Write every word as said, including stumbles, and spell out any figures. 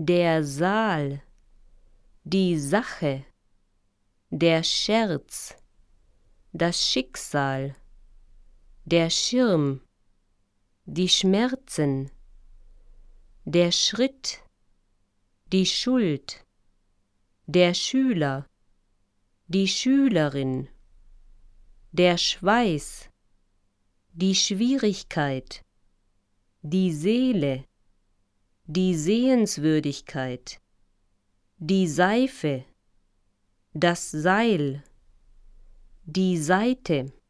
der Saal, die Sache, der Scherz, das Schicksal, der Schirm, die Schmerzen, der Schritt, die Schuld, der Schüler, die Schülerin, der Schweiß, die Schwierigkeit, die Seele, die Sehenswürdigkeit, die Seife, das Seil, die Seite,